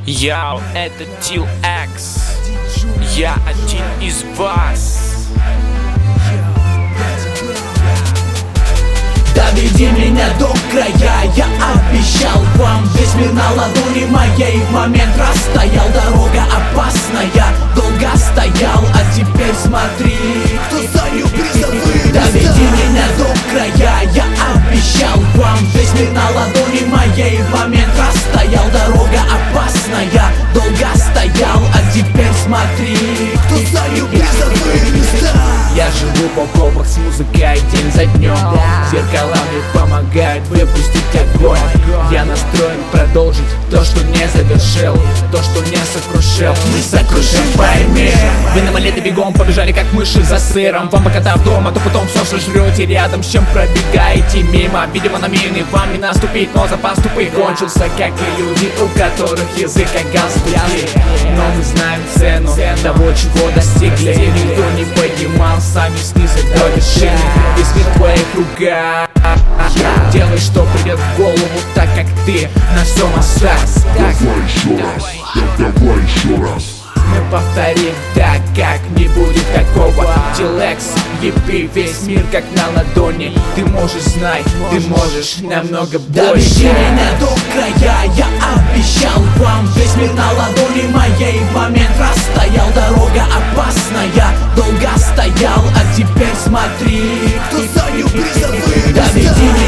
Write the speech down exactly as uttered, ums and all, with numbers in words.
Яу, это Тил Экс. Я один из вас. Доведи меня до края, я обещал вам. Весь мир на ладони моей, в момент расстоял. Дорога опасная, долго стоял, а теперь смотри, кто занял призовые места. Доведи меня до края, я обещал вам. Весь мир на ладони моей, в момент расстоял. Дорога опасная, долго стоял, а теперь смотри, кто занял призовые места. Я живу в окопах с музыкой день за днем. Зеркала мне помогают выпустить огонь. Я настроен продолжить то, что не завершил, то, что не сокрушил. Мы сокрушим, пойми. Вы на малете бегом побежали, как мыши за сыром. Вам пока дома, то потом все сожрете рядом, с чем пробегаете мимо. Видимо, на мины вам не наступить, но запас тупых кончился, как и люди, у которых язык как галстуки. Но мы знаем цену того, чего достигли. Никто не понимал, сами снизу до вершины. Весь мир в твоих руках. Делай, что придет в голову, так как ты на всем остался. Давай еще раз, давай еще раз. Мы повторим так, как не будет такого. Тил Экс, епи, весь мир как на ладони. Ты можешь знать, ты можешь намного больше. Доведи меня до края, я обещал вам. Весь мир на ладони моей, в момент расстоял. Дорога опасная, долго стоял, а теперь смотри, кто занял призовые места. Доведи